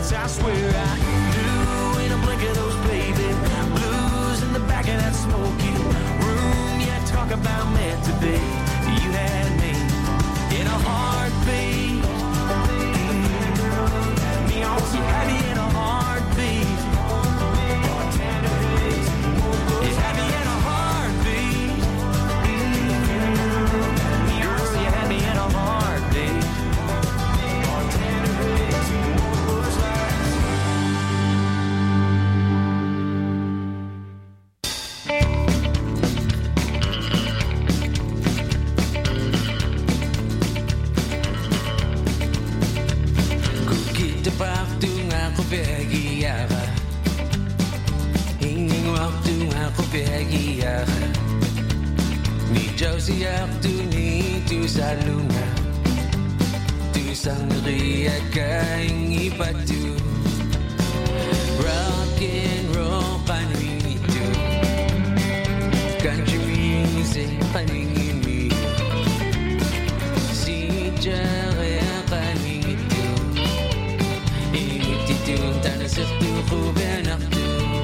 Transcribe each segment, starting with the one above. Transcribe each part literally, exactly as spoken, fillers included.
place I swear I knew in a blink of those baby blues in the back of that smoky room. Yeah, talk about meant to be. You had me in a heartbeat. Mm-hmm. Me also had me in a heartbeat. You had me in a heartbeat. Mm-hmm. Me also you had me in a heartbeat. Waktu aku bahagia, ingin waktu aku bahagia. Ni jauh siap tu ni tu salunga, tu sang riaga ingi patu. Rock and roll paning itu, country music paning ini. Si jauh paning itu. أنا سرت خوبي نقدو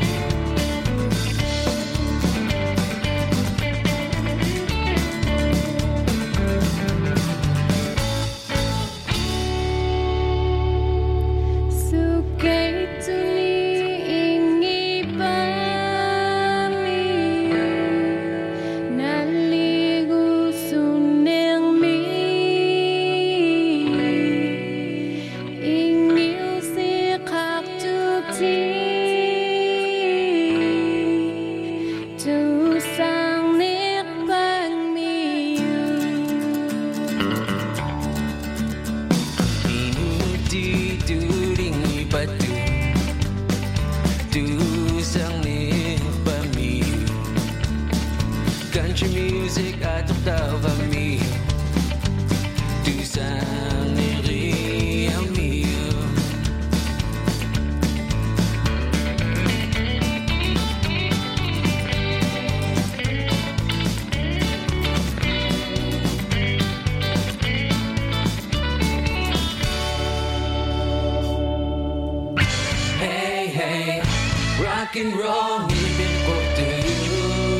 rock and roll ngibig ko to you.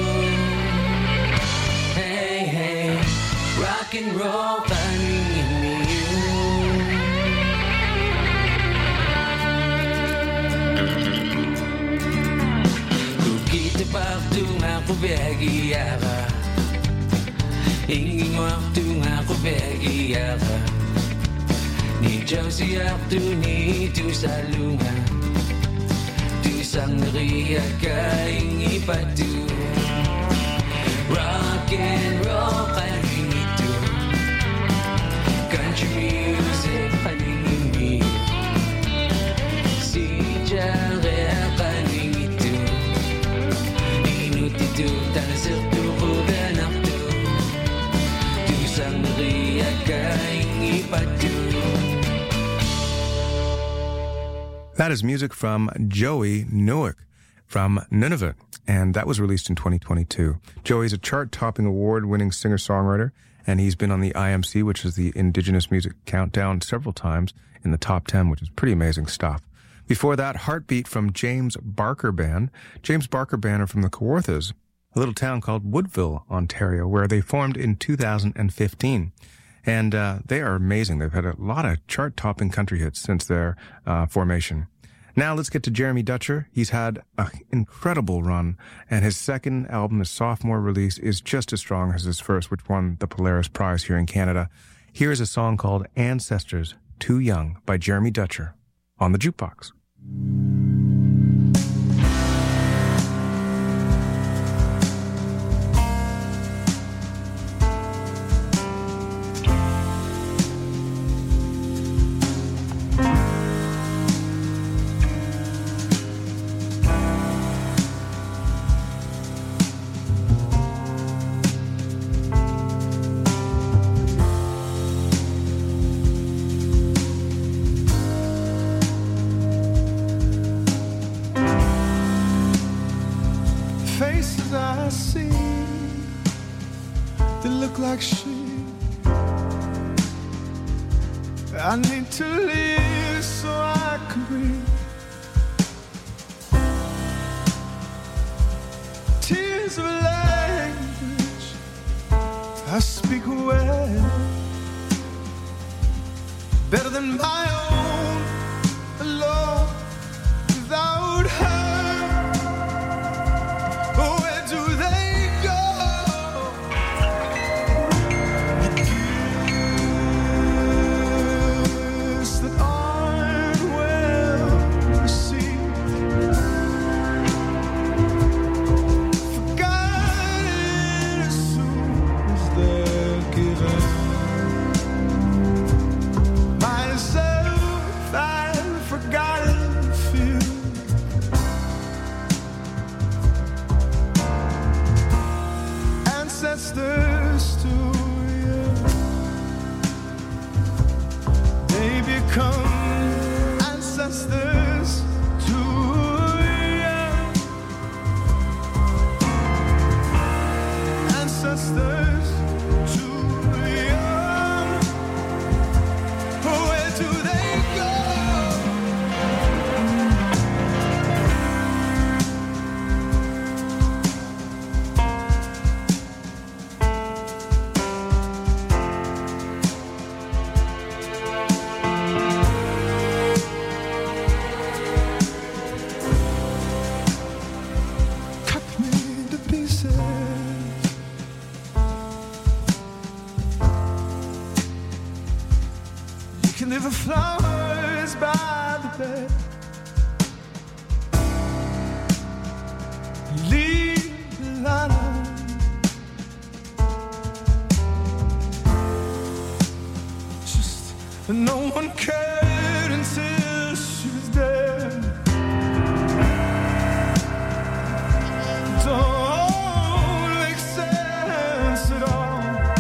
Hey, hey, rock and roll paningin niyo. Kung kita waktu ako bahagia ka, ingin waktu ako bahagia ka. Ni jauh siap tu ni tu salunga, sang riaga ingi patu. Rock and roll paning itu, country music paning ini. Si jauh paning itu, inut itu tanah sertu kudanak tu. Tu sang riaga ingi patu. That is music from Joey Newick from Nunavut, and that was released in twenty twenty-two. Joey's a chart-topping award-winning singer-songwriter, and he's been on the I M C, which is the Indigenous Music Countdown, several times in the top ten, which is pretty amazing stuff. Before that, Heartbeat from James Barker Band. James Barker Band are from the Kawarthas, a little town called Woodville, Ontario, where they formed in two thousand fifteen. And uh, they are amazing. They've had a lot of chart-topping country hits since their uh, formation. Now let's get to Jeremy Dutcher. He's had an incredible run, and his second album, his sophomore release, is just as strong as his first, which won the Polaris Prize here in Canada. Here is a song called Ancestors Too Young by Jeremy Dutcher on the Jukebox. Faces I see, they look like sheep. I need to live so I can breathe. by the bed. Leave the light on. Just no one cared until she was dead. Don't make sense at all.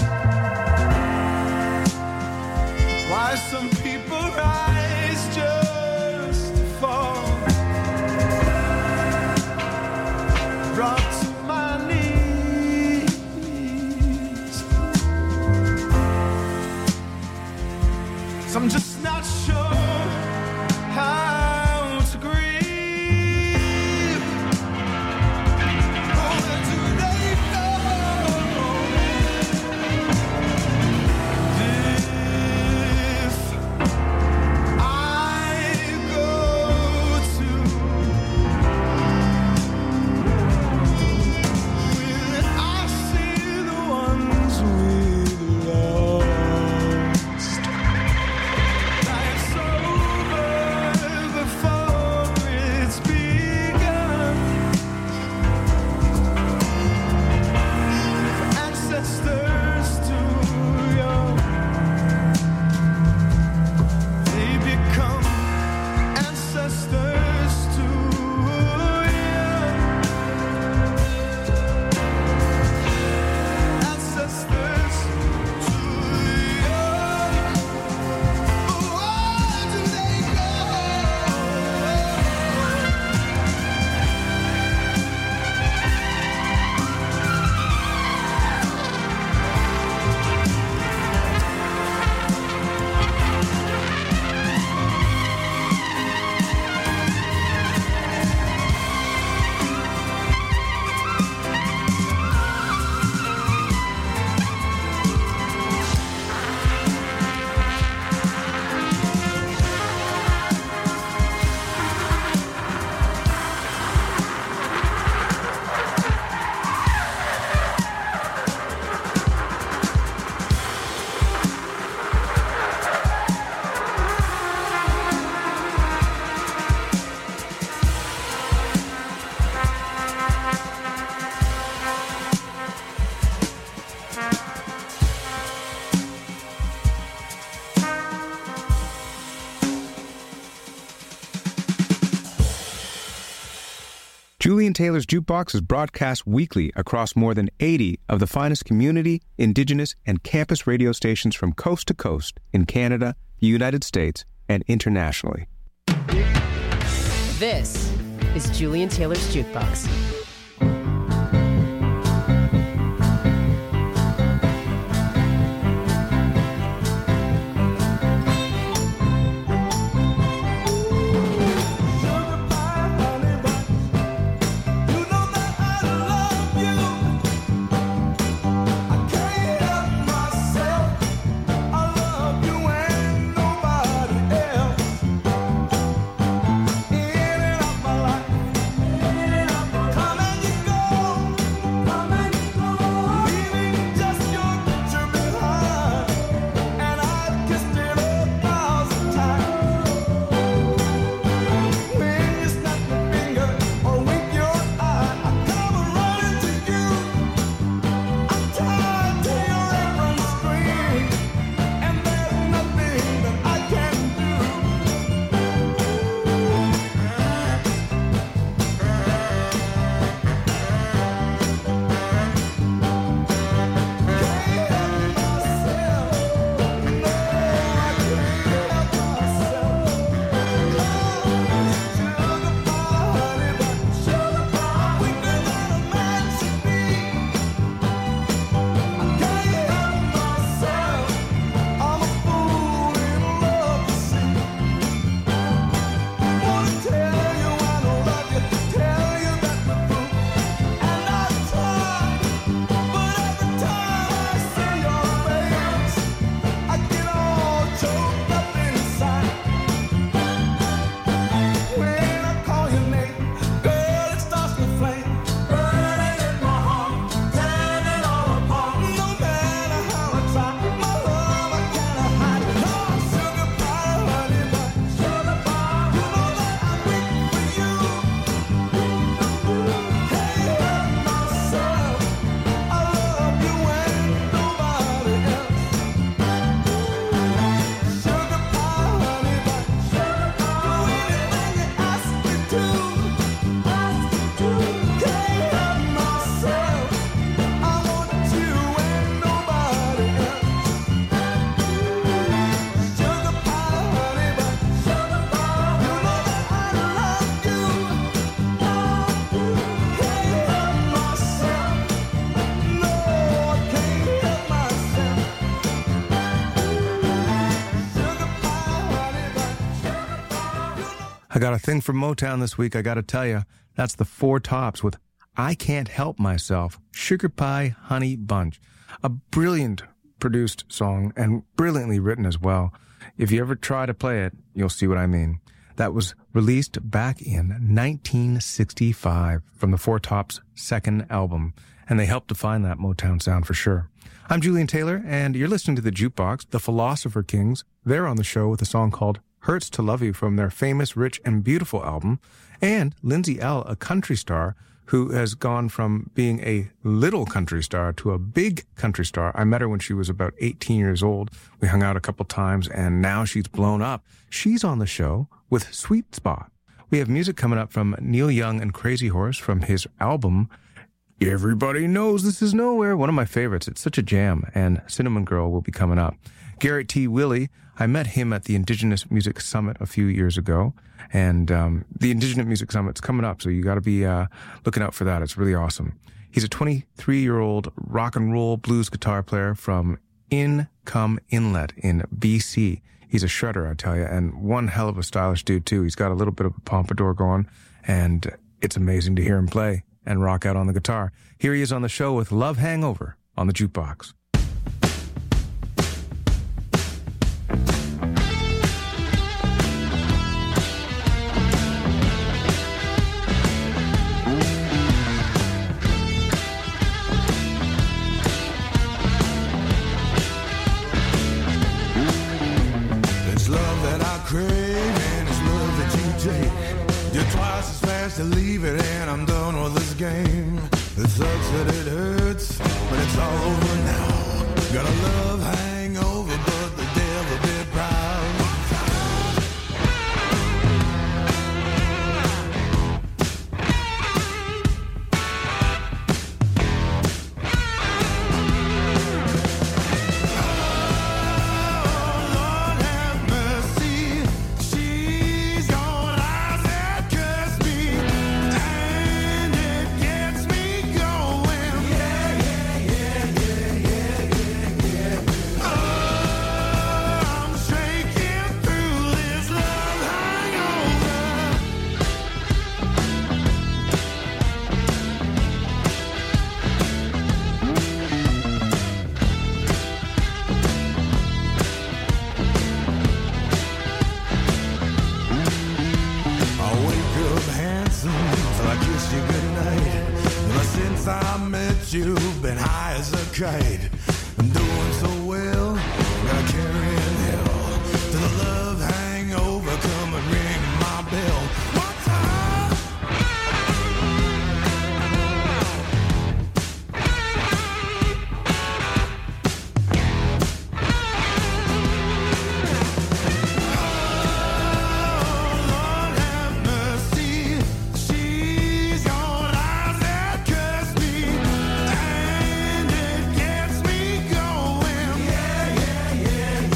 Why some people rise just to fall. Brought to my knees. So I'm just not sure how to grieve. Where do they go? If I go to, will I see the ones we lost? Life's over before it's begun. Ancestors too young, they become ancestors too young. Ancestors too young. Where do they go? Julian Taylor's Jukebox is broadcast weekly across more than eighty of the finest community, indigenous, and campus radio stations from coast to coast in Canada, the United States, and internationally. This is Julian Taylor's Jukebox. Come I got a thing for Motown this week, I gotta tell you. That's the Four Tops with I Can't Help Myself, Sugar Pie Honey Bunch. A brilliant produced song and brilliantly written as well. If you ever try to play it, you'll see what I mean. That was released back in nineteen sixty-five from the Four Tops' second album, and they helped define that Motown sound for sure. I'm Julian Taylor, and you're listening to The Jukebox, the Philosopher Kings. They're on the show with a song called Hurts to Love You from their famous Rich and Beautiful album, and Lindsay Ell, a country star who has gone from being a little country star to a big country star. I met her when she was about eighteen years old. We hung out a couple times, and now she's blown up. She's on the show with Sweet Spot. We have music coming up from Neil Young and Crazy Horse from his album Everybody Knows This Is Nowhere, one of my favorites. It's such a jam, and Cinnamon Girl will be coming up. Garrett T. Willey, I met him at the Indigenous Music Summit a few years ago, and um, the Indigenous Music Summit's coming up, so you got to be uh, looking out for that. It's really awesome. He's a twenty-three-year-old rock and roll blues guitar player from Income Inlet in B C. He's a shredder, I tell you, and one hell of a stylish dude, too. He's got a little bit of a pompadour going, and it's amazing to hear him play and rock out on the guitar. Here he is on the show with Love Hangover on the Jukebox. Crave and it's love that you take. You're twice as fast to leave it, and I'm done with this game. It sucks that it hurts, but it's all over now. Got a love hangover, but the devil did proud. You've been high as a kite. I'm doing so well, gotta carry in hell. To the love hangover, come and ring my bell. One time. Oh, Lord have mercy. She's got eyes that curse me. And it gets me going. Yeah, yeah, yeah.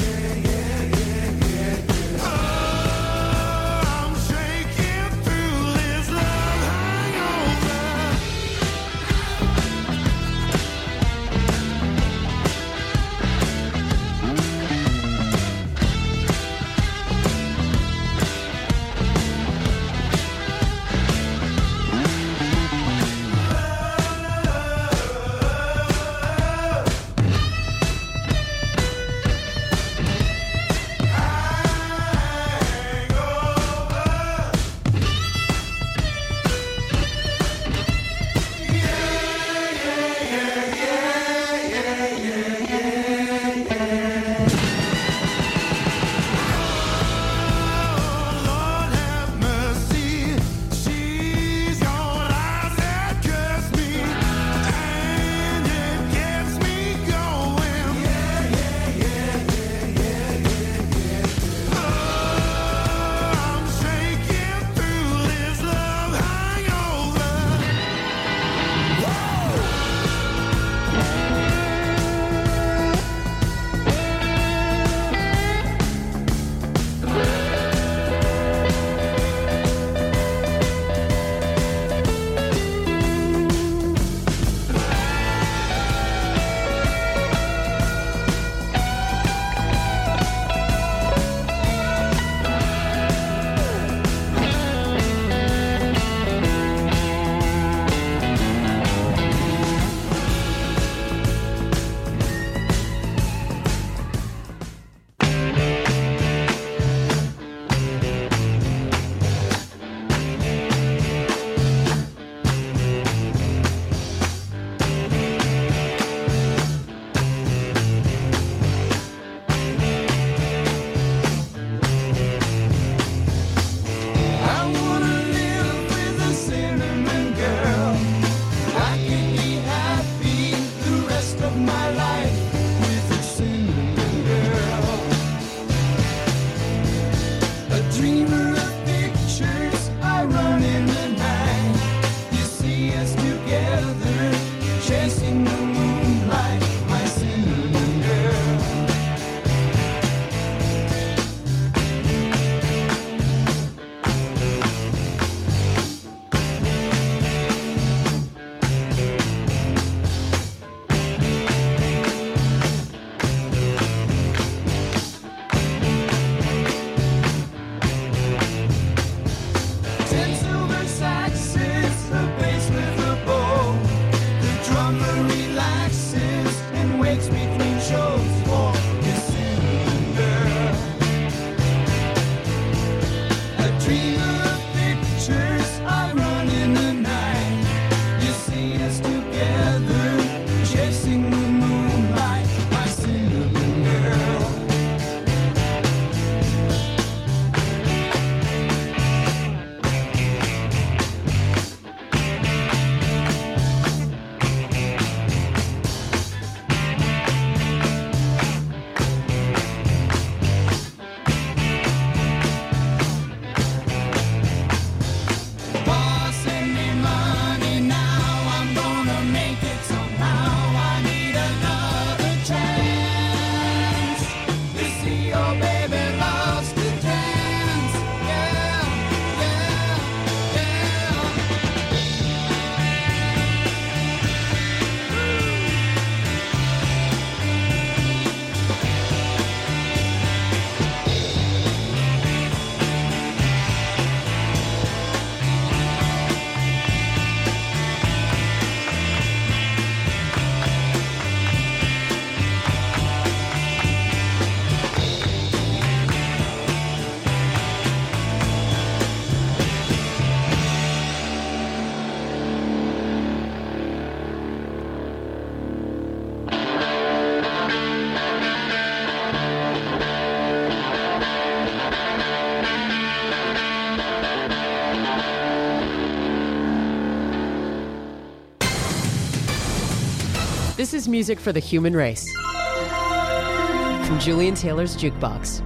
This is music for the human race. From Julian Taylor's Jukebox.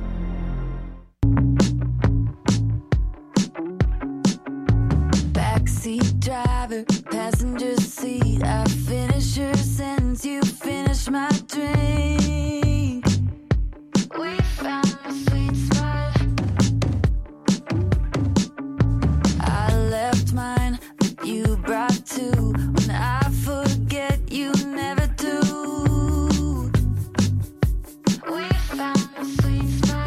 Backseat driver, passenger seat. I finish your sentence, you finish my drink. We found the sweet spot. I left mine, but you brought two. When I forget, you never do. We found the sweet spot.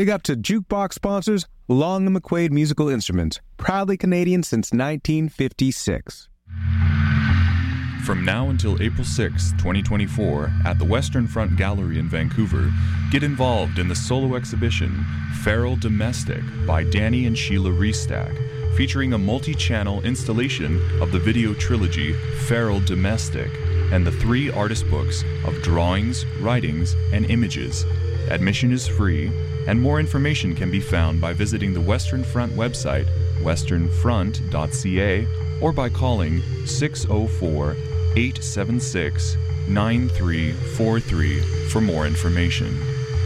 Big up to Jukebox sponsors Long and McQuaid Musical Instruments, proudly Canadian since nineteen fifty-six. From now until April sixth, twenty twenty-four, at the Western Front Gallery in Vancouver, get involved in the solo exhibition Feral Domestic by Danny and Sheila Restack, featuring a multi-channel installation of the video trilogy Feral Domestic and the three artist books of drawings, writings, and images. Admission is free, and more information can be found by visiting the Western Front website, western front dot c a, or by calling six oh four, eight seven six, nine three four three for more information.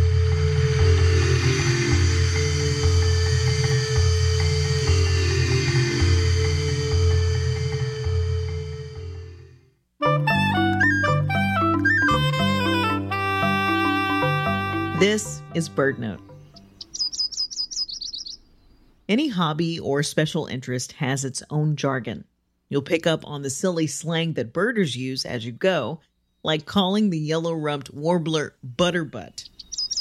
This is BirdNote. Any hobby or special interest has its own jargon. You'll pick up on the silly slang that birders use as you go, like calling the yellow-rumped warbler butterbutt.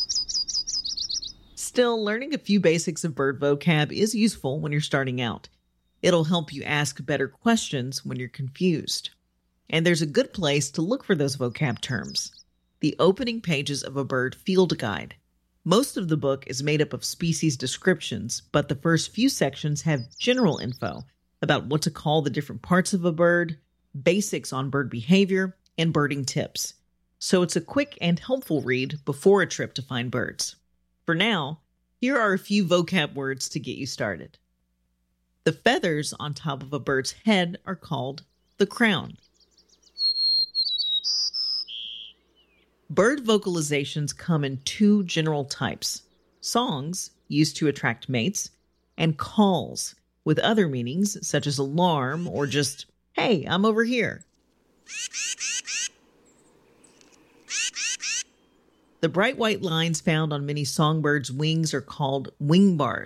Still, learning a few basics of bird vocab is useful when you're starting out. It'll help you ask better questions when you're confused. And there's a good place to look for those vocab terms: the opening pages of a bird field guide. Most of the book is made up of species descriptions, but the first few sections have general info about what to call the different parts of a bird, basics on bird behavior, and birding tips. So it's a quick and helpful read before a trip to find birds. For now, here are a few vocab words to get you started. The feathers on top of a bird's head are called the crown. Bird vocalizations come in two general types: songs, used to attract mates, and calls, with other meanings such as alarm or just, "Hey, I'm over here." The bright white lines found on many songbirds' wings are called wing bars.